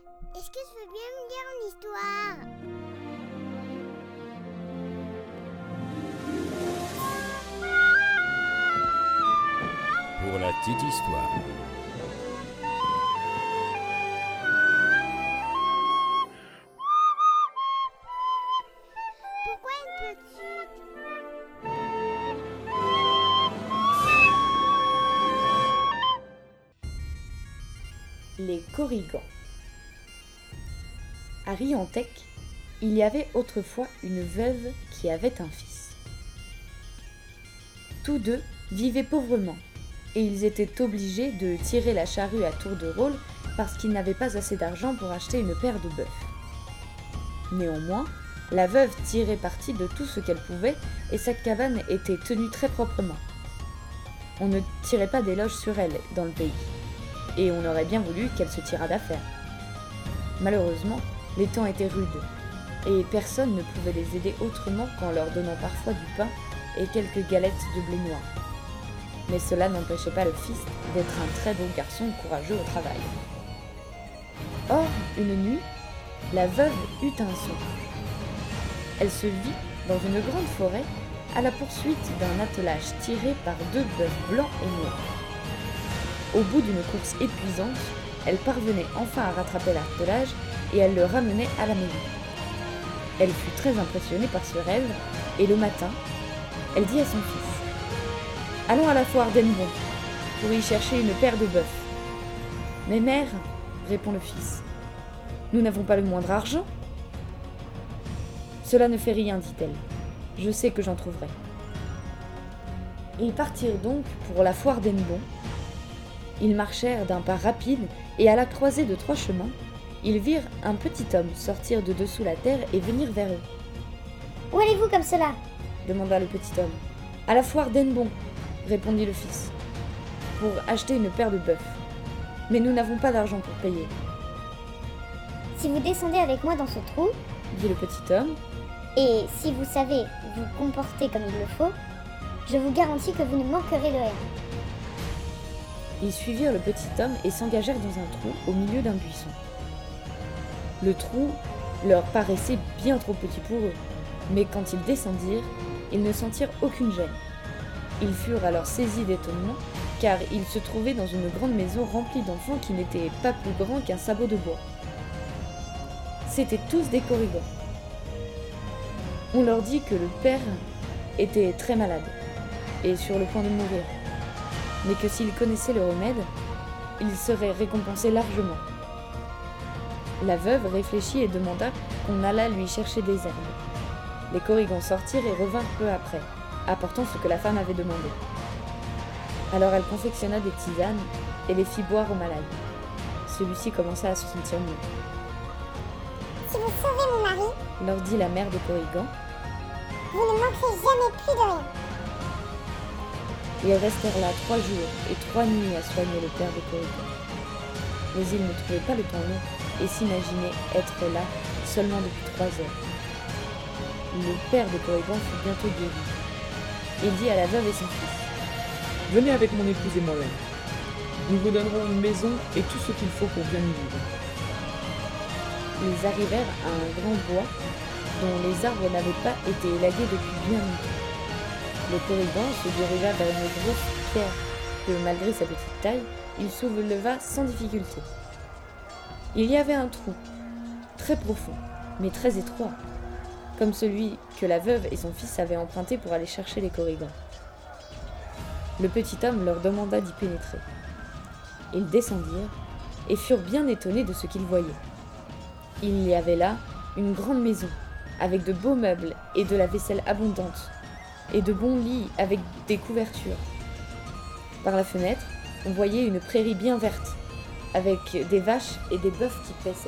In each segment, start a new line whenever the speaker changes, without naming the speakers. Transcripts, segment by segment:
Est-ce que tu veux bien me lire une histoire?
Pour la petite histoire.
Pourquoi une petite?
Les Korrigans. À Riantec, il y avait autrefois une veuve qui avait un fils. Tous deux vivaient pauvrement, et ils étaient obligés de tirer la charrue à tour de rôle parce qu'ils n'avaient pas assez d'argent pour acheter une paire de bœufs. Néanmoins, la veuve tirait parti de tout ce qu'elle pouvait et sa cabane était tenue très proprement. On ne tirait pas d'éloges sur elle dans le pays, et on aurait bien voulu qu'elle se tirât d'affaire. Malheureusement, les temps étaient rudes, et personne ne pouvait les aider autrement qu'en leur donnant parfois du pain et quelques galettes de blé noir. Mais cela n'empêchait pas le fils d'être un très beau garçon courageux au travail. Or, une nuit, la veuve eut un songe. Elle se vit dans une grande forêt à la poursuite d'un attelage tiré par deux bœufs blancs et noirs. Au bout d'une course épuisante, elle parvenait enfin à rattraper l'attelage et elle le ramenait à la maison. Elle fut très impressionnée par ce rêve et le matin, elle dit à son fils : « Allons à la foire d'Ennebon pour y chercher une paire de bœufs. »« Mais mère, répond le fils, nous n'avons pas le moindre argent. »« Cela ne fait rien, dit-elle. Je sais que j'en trouverai. » Ils partirent donc pour la foire d'Ennebon. Ils marchèrent d'un pas rapide et à la croisée de trois chemins, ils virent un petit homme sortir de dessous la terre et venir vers eux.
« Où allez-vous comme cela ?»
demanda le petit homme. « À la foire d'Ennebon, répondit le fils, pour acheter une paire de bœufs. Mais nous n'avons pas d'argent pour payer. »
« Si vous descendez avec moi dans ce trou,
dit le petit homme,
et si vous savez vous comporter comme il le faut, je vous garantis que vous ne manquerez de rien. »
Ils suivirent le petit homme et s'engagèrent dans un trou au milieu d'un buisson. Le trou leur paraissait bien trop petit pour eux, mais quand ils descendirent, ils ne sentirent aucune gêne. Ils furent alors saisis d'étonnement, car ils se trouvaient dans une grande maison remplie d'enfants qui n'étaient pas plus grands qu'un sabot de bois. C'étaient tous des Korrigans. On leur dit que le père était très malade et sur le point de mourir, mais que s'ils connaissaient le remède, ils seraient récompensés largement. La veuve réfléchit et demanda qu'on allât lui chercher des herbes. Les Korrigans sortirent et revinrent peu après, apportant ce que la femme avait demandé. Alors elle confectionna des tisanes et les fit boire au malade. Celui-ci commença à se sentir mieux.
« Si vous sauvez mon mari,
Leur dit la mère des Korrigans.
vous ne manquerez jamais plus de rien. »
Ils restèrent là 3 jours et 3 nuits à soigner le père des Korrigans. Mais ils ne trouvaient pas le temps long et s'imaginaient être là seulement depuis 3 heures. Le père des Korrigans fut bientôt guéri. Il dit à la veuve et son fils :
« Venez avec mon épouse et moi-même. Nous vous donnerons une maison et tout ce qu'il faut pour bien y vivre. »
Ils arrivèrent à un grand bois dont les arbres n'avaient pas été élagués depuis bien longtemps. Le Korrigan se dirigea vers une grosse pierre que, malgré sa petite taille, il souleva sans difficulté. Il y avait un trou, très profond, mais très étroit, comme celui que la veuve et son fils avaient emprunté pour aller chercher les Korrigans. Le petit homme leur demanda d'y pénétrer. Ils descendirent et furent bien étonnés de ce qu'ils voyaient. Il y avait là une grande maison, avec de beaux meubles et de la vaisselle abondante, et de bons lits avec des couvertures. Par la fenêtre, on voyait une prairie bien verte, avec des vaches et des bœufs qui paissaient.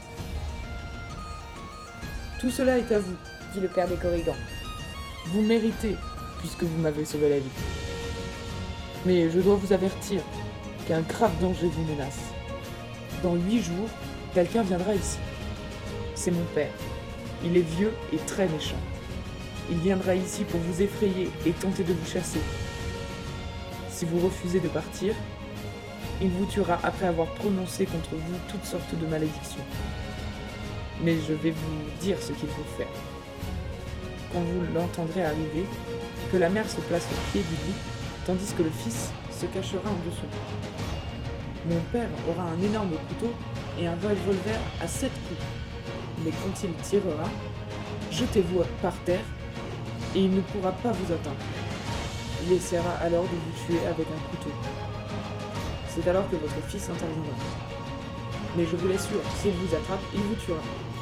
« Tout cela est à vous,
dit le père des Korrigans.
vous méritez, puisque vous m'avez sauvé la vie. Mais je dois vous avertir qu'un grave danger vous menace. Dans 8 jours, quelqu'un viendra ici. C'est mon père. Il est vieux et très méchant. Il viendra ici pour vous effrayer et tenter de vous chasser. Si vous refusez de partir, Il vous tuera après avoir prononcé contre vous toutes sortes de malédictions. Mais je vais vous dire ce qu'il faut faire. Quand vous l'entendrez arriver, que la mère se place au pied du lit, tandis que le fils se cachera en dessous. Mon père aura un énorme couteau et un revolver à 7 coups. Mais quand il tirera, jetez-vous par terre et il ne pourra pas vous atteindre. Il essaiera alors de vous tuer avec un couteau. C'est alors que votre fils interviendra. Mais je vous l'assure, s'il vous attrape, il vous tuera.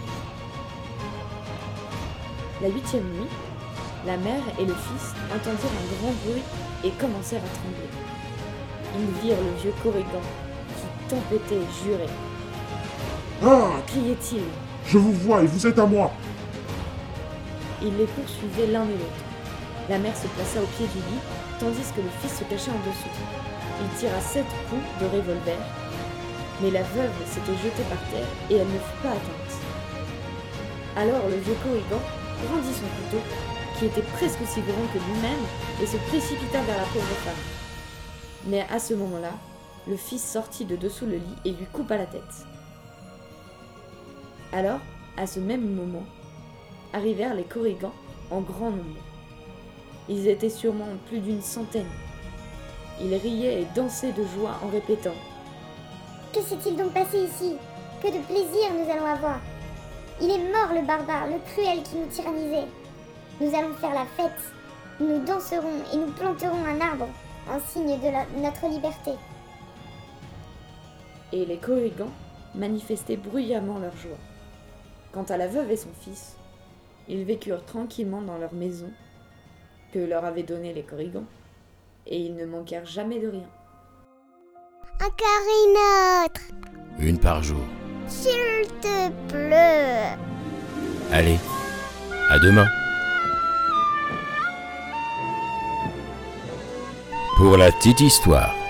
La 8e nuit, la mère et le fils entendirent un grand bruit et commencèrent à trembler. Ils virent le vieux Corrigan qui tempêtait et jurait.
« Ah,
Criait-il.
je vous vois et vous êtes à moi !»
Ils les poursuivaient l'un et l'autre. La mère se plaça au pied du lit, tandis que le fils se cachait en dessous. Il tira 7 coups de revolver, mais la veuve s'était jetée par terre et elle ne fut pas atteinte. Alors le vieux Corrigan brandit son couteau, qui était presque aussi grand que lui-même, et se précipita vers la pauvre femme. Mais à ce moment-là, le fils sortit de dessous le lit et lui coupa la tête. Alors, à ce même moment, arrivèrent les Corrigans en grand nombre. Ils étaient sûrement plus d'une centaine. Ils riaient et dansaient de joie en répétant «
Que s'est-il donc passé ici? Que de plaisir nous allons avoir! Il est mort le barbare, le cruel qui nous tyrannisait. Nous allons faire la fête. Nous danserons et nous planterons un arbre en signe de notre liberté. »
Et les Corrigans manifestaient bruyamment leur joie. Quant à la veuve et son fils, ils vécurent tranquillement dans leur maison que leur avaient donnée les Corrigans, et ils ne manquèrent jamais de rien.
Encore une autre,
Une par jour.
s'il te plaît.
Allez, à demain. Pour la petite histoire.